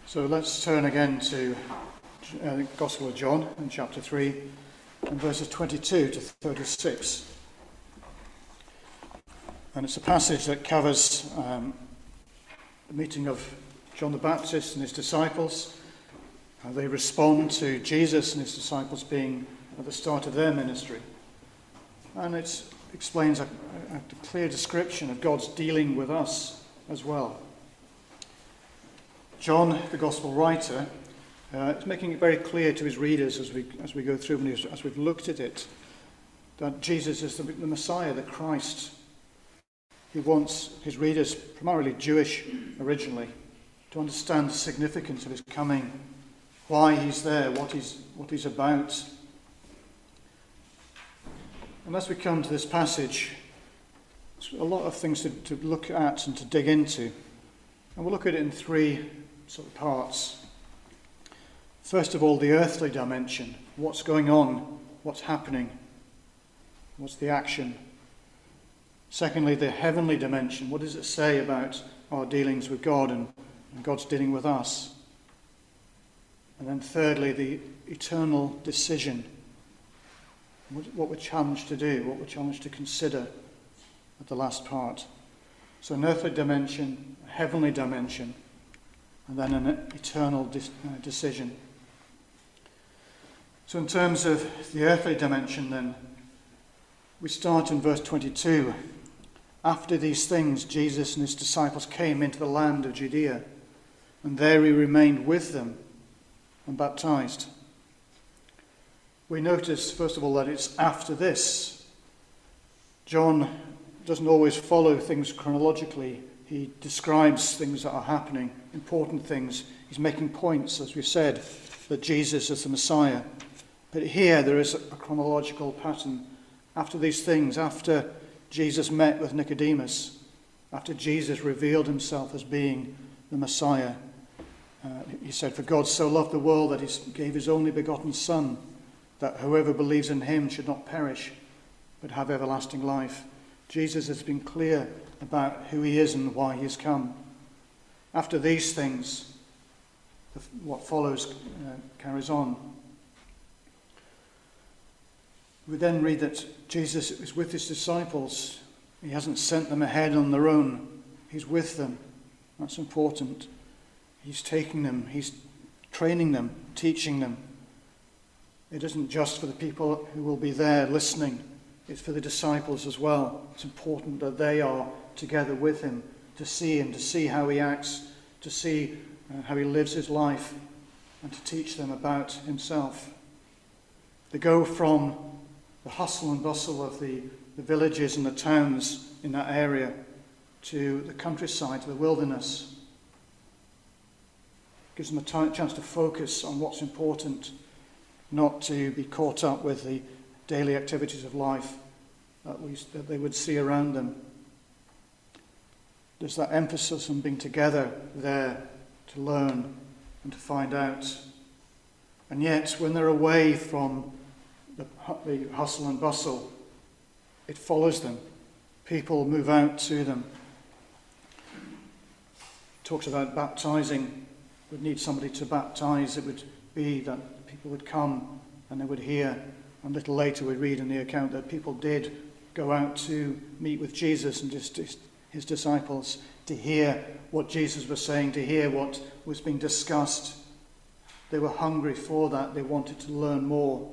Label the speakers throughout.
Speaker 1: So let's turn again to the Gospel of John in chapter 3 and verses 22 to 36. And it's a passage that covers the meeting of John the Baptist and his disciples, how they respond to Jesus and his disciples being at the start of their ministry. And it explains a clear description of God's dealing with us as well. John, the Gospel writer, is making it very clear to his readers as we go through and as we've looked at it, that Jesus is the Messiah, the Christ. He wants his readers, primarily Jewish originally, to understand the significance of his coming, why he's there, what he's about. And as we come to this passage, there's a lot of things to look at and to dig into. And we'll look at it in three sort of parts. First of all, the earthly dimension. What's going on? What's happening? What's the action? Secondly, the heavenly dimension. What does it say about our dealings with God and God's dealing with us? And then thirdly, the eternal decision. What we're challenged to do, what we're challenged to consider at the last part. So an earthly dimension, a heavenly dimension, and then an eternal decision. So in terms of the earthly dimension then, we start in verse 22. After these things, Jesus and his disciples came into the land of Judea, and there he remained with them and baptized. We notice, first of all, that it's after this. John doesn't always follow things chronologically. He describes things that are happening, important things. He's making points, as we've said, that Jesus is the Messiah. But here there is a chronological pattern. After these things, after Jesus met with Nicodemus, after Jesus revealed himself as being the Messiah, he said, "For God so loved the world that he gave his only begotten Son, that whoever believes in him should not perish, but have everlasting life." Jesus has been clear about who he is and why he has come. After these things, what follows carries on. We then read that Jesus is with his disciples. He hasn't sent them ahead on their own. He's with them. That's important. He's taking them. He's training them, teaching them. It isn't just for the people who will be there listening. It's for the disciples as well. It's important that they are together with him, to see how he acts, to see how he lives his life, and to teach them about himself. They go from the hustle and bustle of the villages and the towns in that area to the countryside, to the wilderness. It gives them a chance to focus on what's important, not to be caught up with the daily activities of life that they would see around them. There's that emphasis on being together there to learn and to find out. And yet, when they're away from the hustle and bustle, it follows them. People move out to them. It talks about baptizing. Would need somebody to baptize. It would be that people would come and they would hear. And a little later we read in the account that people did go out to meet with Jesus and his disciples to hear what Jesus was saying, to hear what was being discussed. They were hungry for that. They wanted to learn more.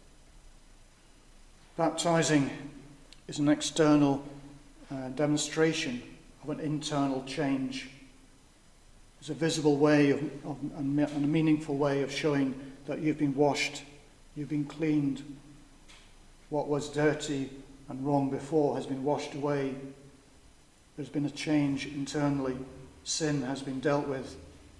Speaker 1: Baptizing is an external demonstration of an internal change. It's a visible way and a meaningful way of showing that you've been washed, you've been cleaned. What was dirty and wrong before has been washed away. There's been a change internally. Sin has been dealt with.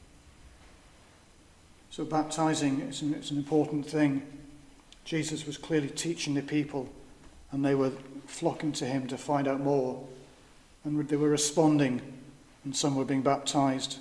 Speaker 1: So baptizing is an important thing. Jesus was clearly teaching the people, and they were flocking to him to find out more. And they were responding, and some were being baptized.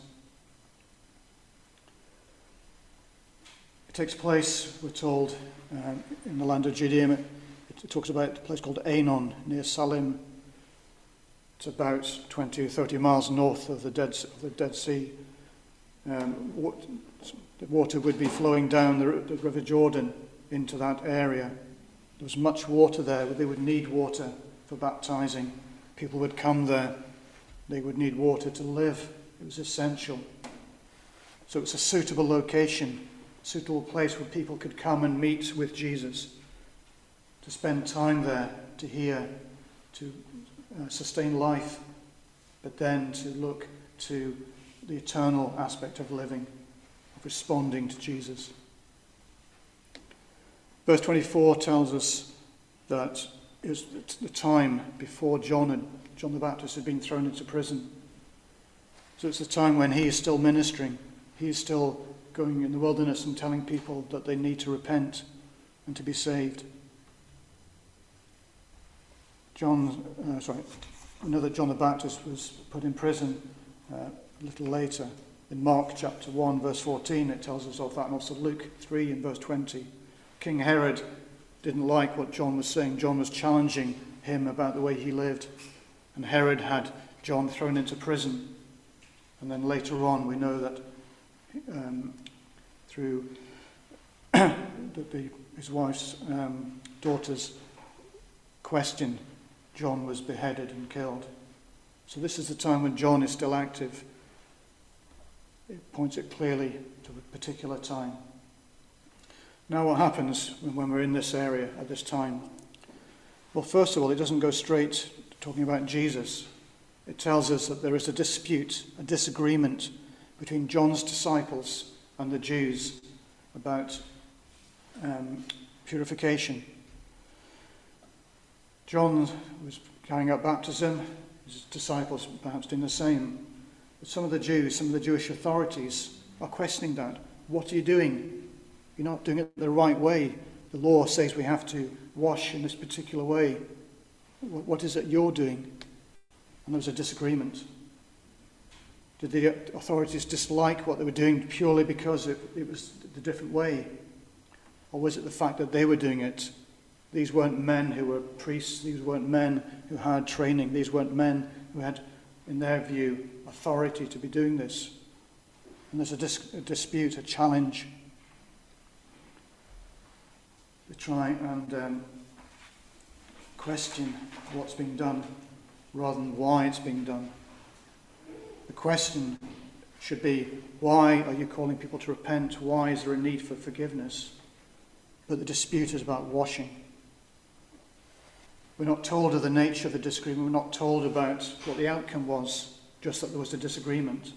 Speaker 1: It takes place, we're told, in the land of Judea. It talks about a place called Aenon, near Salim. It's about 20 or 30 miles north of the Dead Sea. the water would be flowing down the River Jordan into that area. There was much water there, but they would need water for baptizing. People would come there. They would need water to live. It was essential. So it's a suitable location, a suitable place where people could come and meet with Jesus, to spend time there, to hear, to sustain life, but then to look to the eternal aspect of living, of responding to Jesus. Verse 24 tells us that it was the time before John the Baptist had been thrown into prison. So it's the time when he is still ministering. He is still going in the wilderness and telling people that they need to repent and to be saved. We know that John the Baptist was put in prison a little later. In Mark chapter 1, verse 14, it tells us of that, and also Luke 3 and verse 20. King Herod didn't like what John was saying. John was challenging him about the way he lived. And Herod had John thrown into prison. And then later on, we know that through his wife's daughter's question, John was beheaded and killed. So this is the time when John is still active. It points it clearly to a particular time. Now what happens when we're in this area at this time? Well, first of all, it doesn't go straight to talking about Jesus. It tells us that there is a dispute, a disagreement between John's disciples and the Jews about purification. John was carrying out baptism, his disciples perhaps doing the same. But some of the Jews, some of the Jewish authorities are questioning that. What are you doing? You're not doing it the right way. The law says we have to wash in this particular way. What is it you're doing? And there was a disagreement. Did the authorities dislike what they were doing purely because it was the different way? Or was it the fact that they were doing it? These weren't men who were priests. These weren't men who had training. These weren't men who had, in their view, authority to be doing this. And there's a dispute, a challenge. They try and question what's being done rather than why it's being done. The question should be, why are you calling people to repent? Why is there a need for forgiveness? But the dispute is about washing. We're not told of the nature of the disagreement. We're not told about what the outcome was, just that there was a disagreement.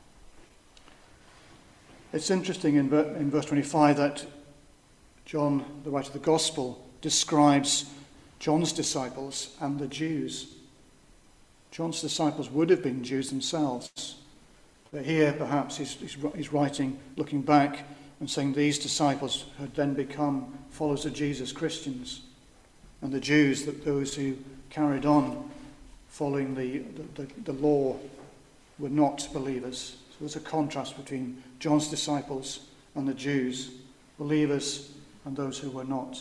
Speaker 1: It's interesting in verse 25 that John, the writer of the Gospel, describes John's disciples and the Jews. John's disciples would have been Jews themselves. But here, perhaps, he's writing, looking back and saying these disciples had then become followers of Jesus, Christians. And the Jews, those who carried on following the law, were not believers. So there's a contrast between John's disciples and the Jews, believers and those who were not.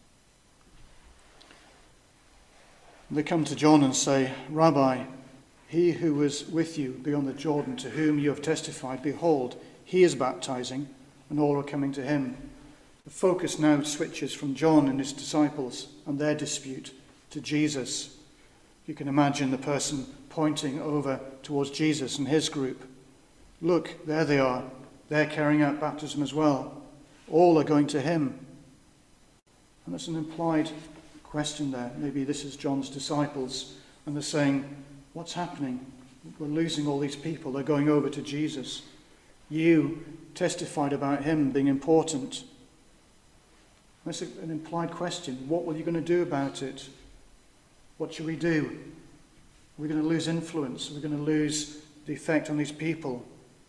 Speaker 1: And they come to John and say, Rabbi, he who was with you beyond the Jordan, to whom you have testified, behold, he is baptizing, and all are coming to him. The focus now switches from John and his disciples and their dispute to Jesus. You can imagine the person pointing over towards Jesus and his group. Look, there they are. They're carrying out baptism as well. All are going to him. And there's an implied question there. Maybe this is John's disciples, and they're saying, what's happening? We're losing all these people. They're going over to Jesus. You testified about him being important. That's an implied question. What are you going to do about it? What should we do? Are we going to lose influence? Are we going to lose the effect on these people?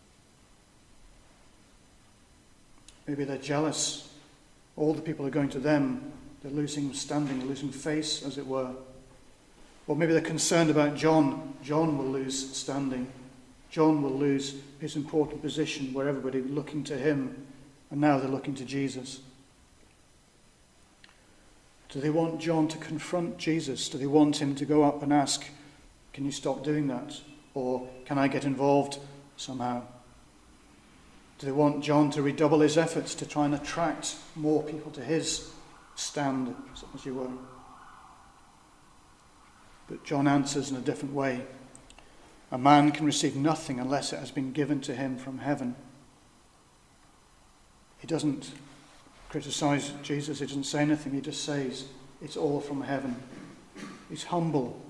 Speaker 1: Maybe they're jealous. All the people are going to them. They're losing standing, losing face, as it were. Or maybe they're concerned about John. John will lose standing. John will lose his important position where everybody was looking to him, and now they're looking to Jesus. Do they want John to confront Jesus? Do they want him to go up and ask, can you stop doing that? Or can I get involved somehow? Do they want John to redouble his efforts to try and attract more people to his stand, as you were? But John answers in a different way. A man can receive nothing unless it has been given to him from heaven. He doesn't criticize Jesus. He doesn't say anything. He just says it's all from heaven. He's humble.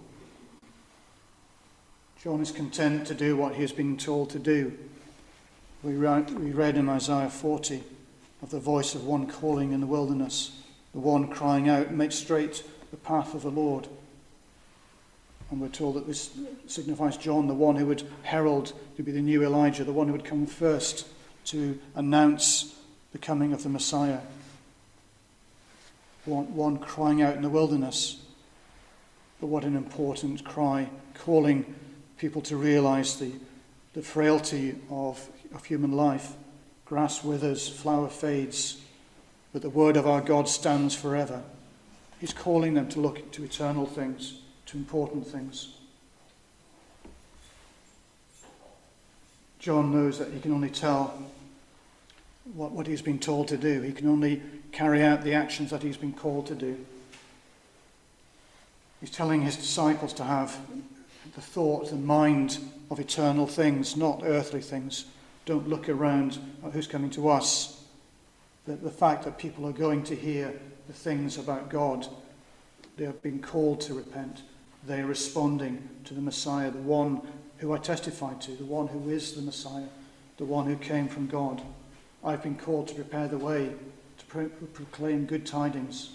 Speaker 1: John is content to do what he has been told to do. We read in Isaiah 40 of the voice of one calling in the wilderness, the one crying out, "Make straight the path of the Lord." And we're told that this signifies John, the one who would herald to be the new Elijah, the one who would come first to announce the coming of the Messiah. One crying out in the wilderness. But what an important cry, calling people to realize the frailty of human life. Grass withers, flower fades, but the word of our God stands forever. He's calling them to look to eternal things, to important things. John knows that he can only tell what he's been told to do. He can only carry out the actions that he's been called to do. He's telling his disciples to have the thought and mind of eternal things, not earthly things. Don't look around at who's coming to us. The fact that people are going to hear the things about God, they have been called to repent. They are responding to the Messiah, the one who I testified to, the one who is the Messiah, the one who came from God. I've been called to prepare the way, to proclaim good tidings.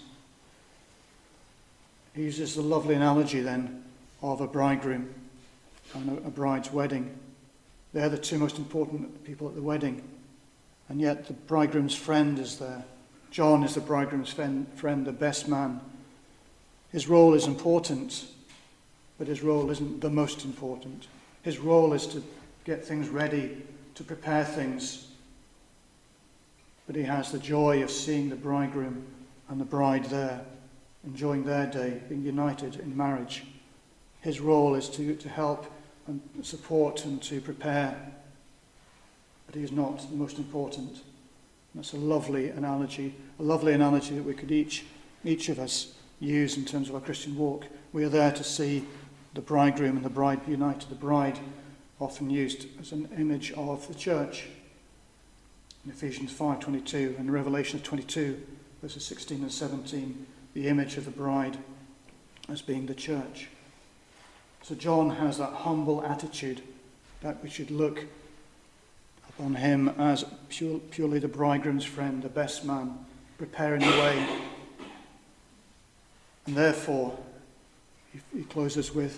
Speaker 1: He uses the lovely analogy then of a bridegroom and a bride's wedding. They're the two most important people at the wedding. And yet the bridegroom's friend is there. John is the bridegroom's friend, the best man. His role is important, but his role isn't the most important. His role is to get things ready, to prepare things. But he has the joy of seeing the bridegroom and the bride there, enjoying their day, being united in marriage. His role is to help and support and to prepare. But he is not the most important. And that's a lovely analogy that we could each of us use in terms of our Christian walk. We are there to see the bridegroom and the bride united. The bride often used as an image of the church. In Ephesians 5:22 and Revelation 22, verses 16 and 17, the image of the bride as being the church. So John has that humble attitude that we should look upon him as purely the bridegroom's friend, the best man, preparing the way. And therefore, he closes with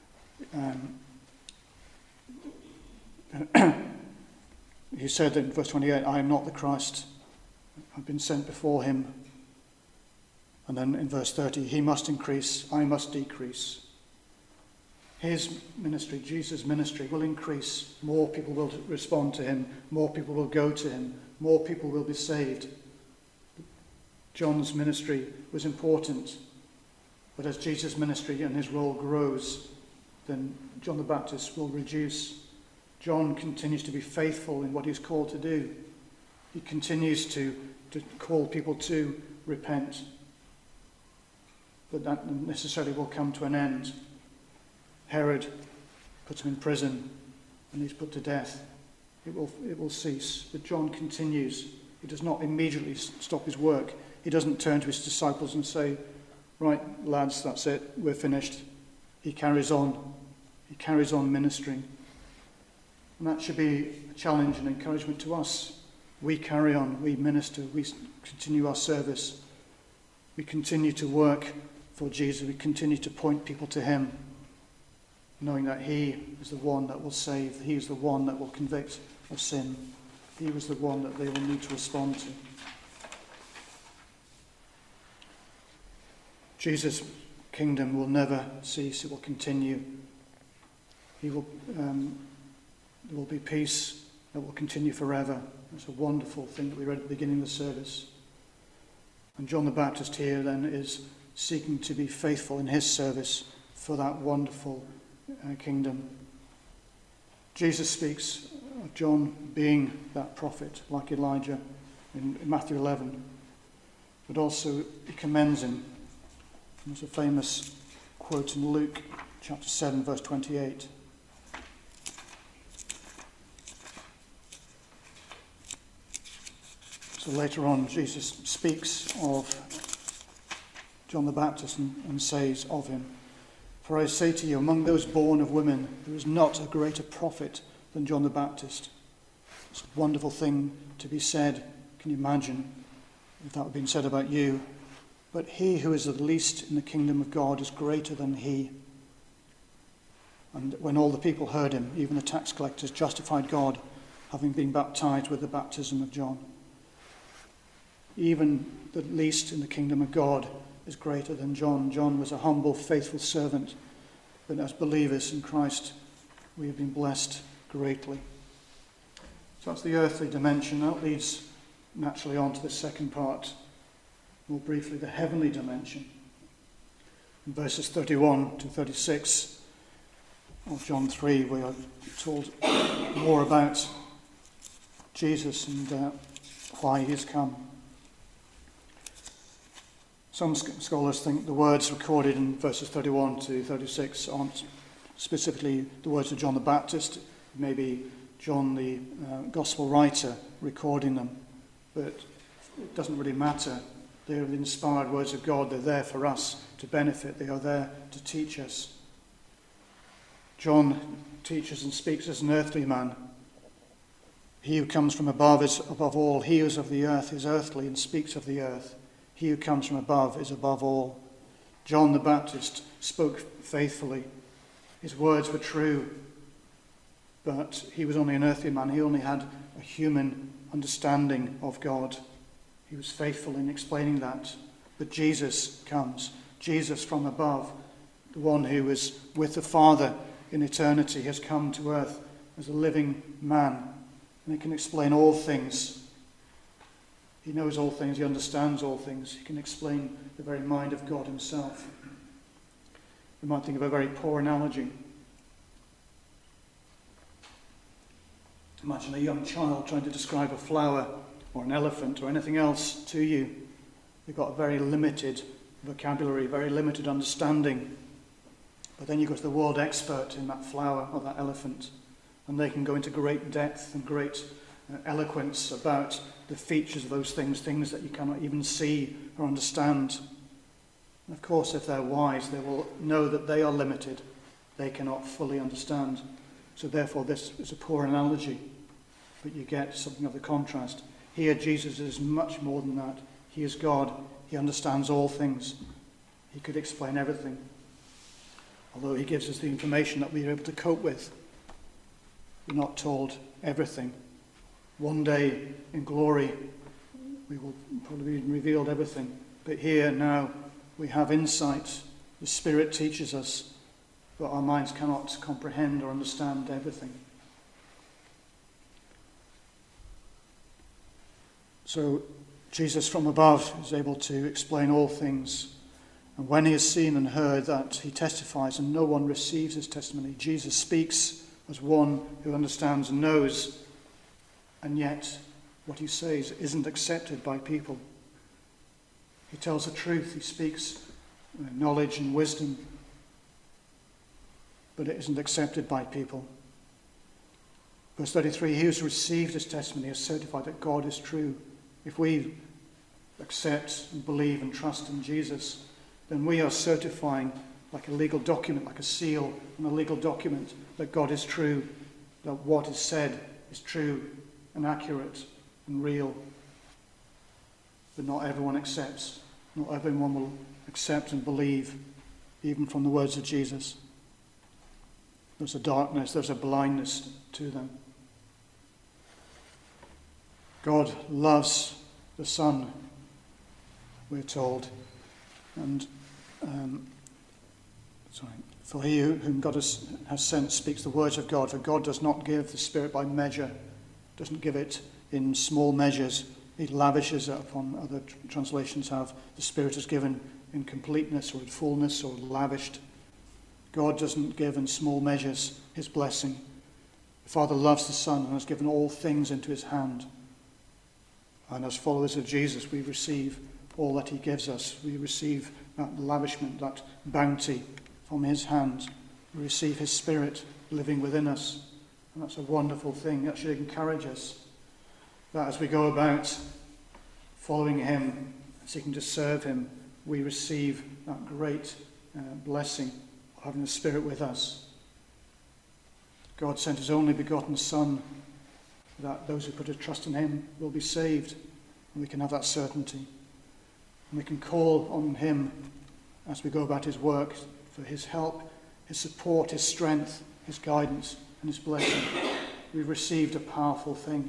Speaker 1: he said in verse 28, "I am not the Christ. I've been sent before him." And then in verse 30, "He must increase, I must decrease." His ministry, Jesus' ministry, will increase. More people will respond to him. More people will go to him. More people will be saved. John's ministry was important. But as Jesus' ministry and his role grows, then John the Baptist will reduce. John continues to be faithful in what he's called to do. He continues to call people to repent. But that necessarily will come to an end. Herod puts him in prison and he's put to death. It will cease. But John continues. He does not immediately stop his work. He doesn't turn to his disciples and say, "Right, lads, that's it, we're finished." He carries on. He carries on ministering. And that should be a challenge and encouragement to us. We carry on, we minister, we continue our service. We continue to work for Jesus. We continue to point people to him, knowing that he is the one that will save. He is the one that will convict of sin. He was the one that they will need to respond to. Jesus' kingdom will never cease. It will continue. There will be peace that will continue forever. It's a wonderful thing that we read at the beginning of the service. And John the Baptist here then is seeking to be faithful in his service for that wonderful kingdom. Jesus speaks of John being that prophet, like Elijah in Matthew 11. But also he commends him. There's a famous quote in Luke chapter 7, verse 28. So later on, Jesus speaks of John the Baptist and says of him, "For I say to you, among those born of women, there is not a greater prophet than John the Baptist." It's a wonderful thing to be said. Can you imagine if that had been said about you? But he who is the least in the kingdom of God is greater than he. And when all the people heard him, even the tax collectors justified God, having been baptized with the baptism of John. Even the least in the kingdom of God is greater than John. John was a humble, faithful servant, but as believers in Christ, we have been blessed greatly. So that's the earthly dimension. That leads naturally on to the second part, more briefly, the heavenly dimension. In verses 31 to 36 of John 3, we are told more about Jesus and why he has come. Some scholars think the words recorded in verses 31 to 36 aren't specifically the words of John the Baptist. Maybe John the gospel writer recording them. But it doesn't really matter. They are the inspired words of God. They're there for us to benefit. They are there to teach us. John teaches and speaks as an earthly man. He who comes from above is above all. He who is of the earth is earthly and speaks of the earth. He who comes from above is above all. John the Baptist spoke faithfully. His words were true, but he was only an earthly man. He only had a human understanding of God. He was faithful in explaining that. But Jesus comes. Jesus from above, the one who was with the Father in eternity, has come to earth as a living man. And he can explain all things. He knows all things. He understands all things. He can explain the very mind of God himself. We might think of a very poor analogy. Imagine a young child trying to describe a flower or an elephant or anything else to you. They've got a very limited vocabulary, very limited understanding. But then you go to the world expert in that flower or that elephant, and they can go into great depth and great eloquence about the features of those things that you cannot even see or understand. And of course, if they're wise, they will know that they are limited. They cannot fully understand. So therefore, this is a poor analogy. But you get something of the contrast. Here, Jesus is much more than that. He is God. He understands all things. He could explain everything. Although he gives us the information that we are able to cope with. We're not told everything. One day in glory, we will probably be revealed everything. But here, now, we have insight. The Spirit teaches us, but our minds cannot comprehend or understand everything. So, Jesus from above is able to explain all things. And when he has seen and heard that, he testifies, and no one receives his testimony. Jesus speaks as one who understands and knows, and yet what he says isn't accepted by people. He tells the truth. He speaks knowledge and wisdom, but it isn't accepted by people. Verse 33, he who has received his testimony has certified that God is true. If we accept and believe and trust in Jesus, then we are certifying like a legal document, like a seal on a legal document, that God is true, that what is said is true and accurate and real. But not everyone accepts. Not everyone will accept and believe, even from the words of Jesus. There's a darkness, there's a blindness to them. God loves the Son, we're told. And for he whom God has sent speaks the words of God. For God does not give the Spirit by measure, doesn't give it in small measures. He lavishes it upon, other translations have, the Spirit is given in completeness or in fullness or lavished. God doesn't give in small measures his blessing. Father loves the Son and has given all things into his hand. And as followers of Jesus, we receive all that he gives us. We receive that lavishment, that bounty from his hand. We receive his Spirit living within us. And that's a wonderful thing. That should encourage us. That as we go about following him, seeking to serve him, we receive that great blessing of having the Spirit with us. God sent his only begotten Son, that those who put a trust in him will be saved. And we can have that certainty. And we can call on him as we go about his work for his help, his support, his strength, his guidance, and his blessing. We've received a powerful thing.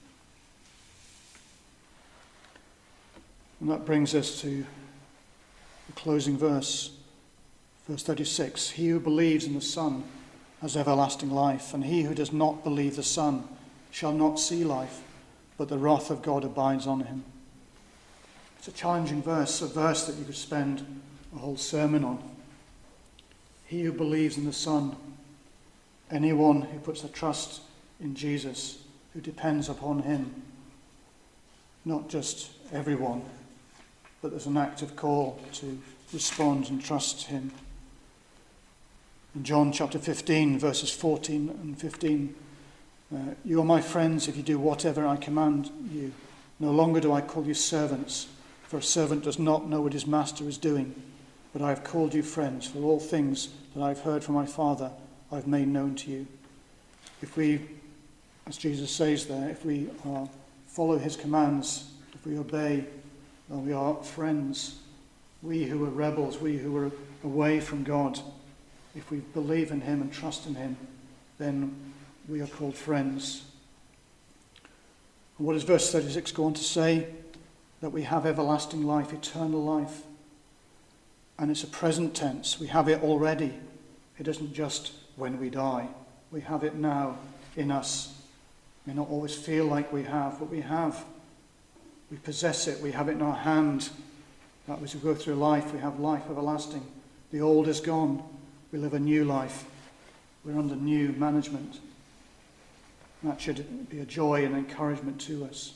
Speaker 1: And that brings us to the closing verse 36. He who believes in the Son has everlasting life, and he who does not believe the Son shall not see life, but the wrath of God abides on him. It's a challenging verse, a verse that you could spend a whole sermon on. He who believes in the Son, anyone who puts their trust in Jesus, who depends upon him, not just everyone, but there's an active call to respond and trust him. In John chapter 15, verses 14 and 15, you are my friends if you do whatever I command you. No longer do I call you servants, for a servant does not know what his master is doing. But I have called you friends, for all things that I have heard from my Father I have made known to you. If we, as Jesus says there, if we follow his commands, if we obey, then we are friends. We who are rebels, we who are away from God, if we believe in him and trust in him, then we are called friends. And what does verse 36 go on to say? That we have everlasting life, eternal life. And it's a present tense. We have it already. It isn't just when we die. We have it now in us. We may not always feel like we have, but we have. We possess it. We have it in our hand. That as we go through life, we have life everlasting. The old is gone. We live a new life. We're under new management. That should be a joy and encouragement to us.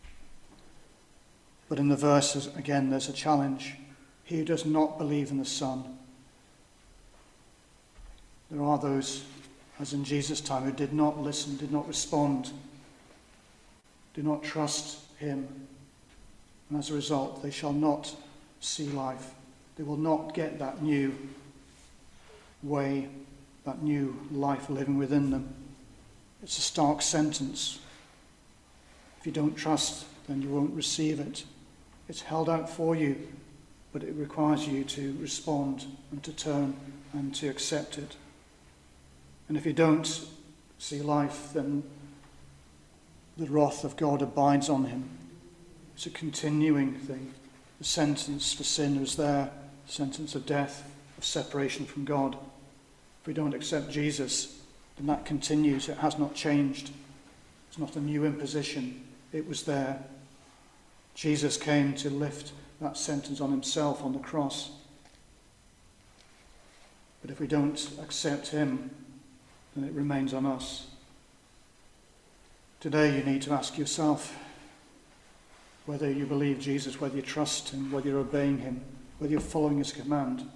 Speaker 1: But in the verses, again, there's a challenge. He who does not believe in the Son. There are those, as in Jesus' time, who did not listen, did not respond, do not trust him. And as a result, they shall not see life. They will not get that new way, that new life living within them. It's a stark sentence. If you don't trust, then you won't receive it. It's held out for you, but it requires you to respond and to turn and to accept it. And if you don't see life, then the wrath of God abides on him. It's a continuing thing. The sentence for sin is there, the sentence of death, of separation from God. If we don't accept Jesus, then that continues. It has not changed. It's not a new imposition. It was there. Jesus came to lift that sentence on himself on the cross. But if we don't accept him, then it remains on us. Today you need to ask yourself whether you believe Jesus, whether you trust him, whether you're obeying him, whether you're following his command.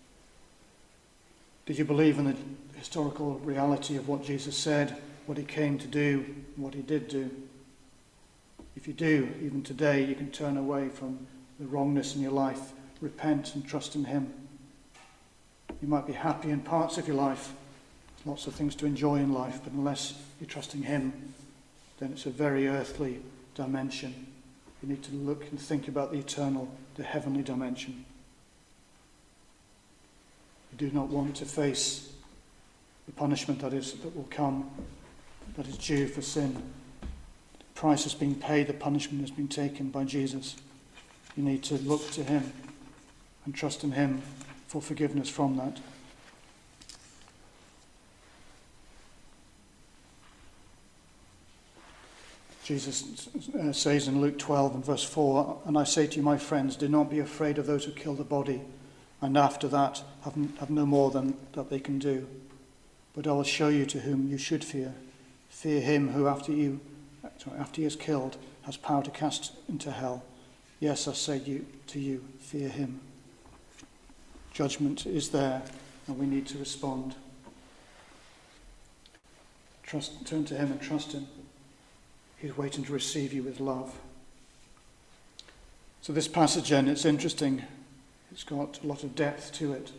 Speaker 1: Did you believe in the historical reality of what Jesus said, what he came to do, what he did do? If you do, even today, you can turn away from the wrongness in your life, repent and trust in him. You might be happy in parts of your life, lots of things to enjoy in life, but unless you're trusting him, then it's a very earthly dimension. You need to look and think about the eternal, the heavenly dimension. You do not want to face the punishment that will come, that is due for sin. The price has been paid, the punishment has been taken by Jesus. You need to look to him and trust in him for forgiveness from that. Jesus says in Luke 12 and verse 4, "And I say to you, my friends, do not be afraid of those who kill the body, and after that have no more than that they can do. But I will show you to whom you should fear. Fear him who after he is killed has power to cast into hell. Yes, I say to you, fear him. Judgment is there, and we need to respond. Turn to him and trust him. He's waiting to receive you with love. So this passage, then, it's interesting. It's got a lot of depth to it.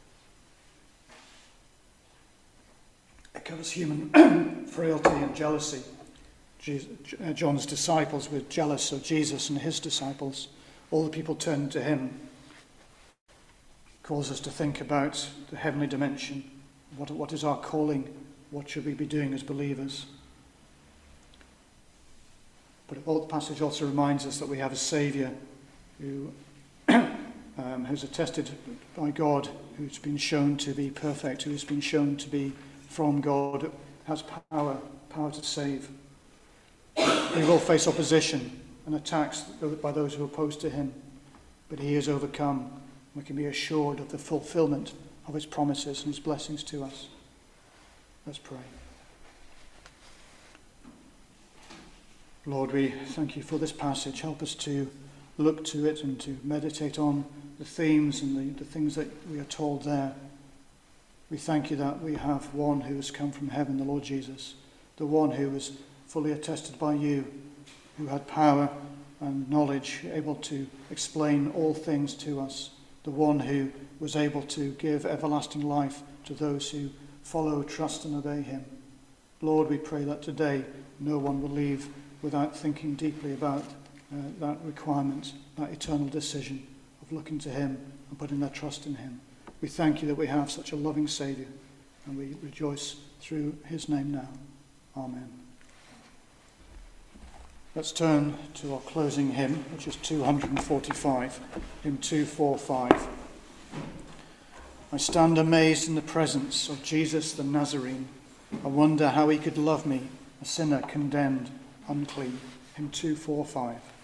Speaker 1: It covers human frailty and jealousy. John's disciples were jealous of Jesus and his disciples. All the people turned to him. It calls us to think about the heavenly dimension. What is our calling? What should we be doing as believers? But the passage also reminds us that we have a Saviour who who's attested by God, who's been shown to be perfect, who's been shown to be from God, has power to save. He will face opposition and attacks by those who oppose to him, but he is overcome. We can be assured of the fulfillment of his promises and his blessings to us. Let's pray. Lord, we thank you for this passage. Help us to look to it and to meditate on the themes and the things that we are told there. We thank you that we have one who has come from heaven, the Lord Jesus, the one who was fully attested by you, who had power and knowledge, able to explain all things to us, the one who was able to give everlasting life to those who follow, trust and obey him. Lord, we pray that today no one will leave without thinking deeply about that requirement, that eternal decision of looking to him and putting their trust in him. We thank you that we have such a loving Saviour, and we rejoice through his name now. Amen. Let's turn to our closing hymn, which is 245, hymn 245. I stand amazed in the presence of Jesus the Nazarene. I wonder how he could love me, a sinner condemned, unclean. Hymn 245.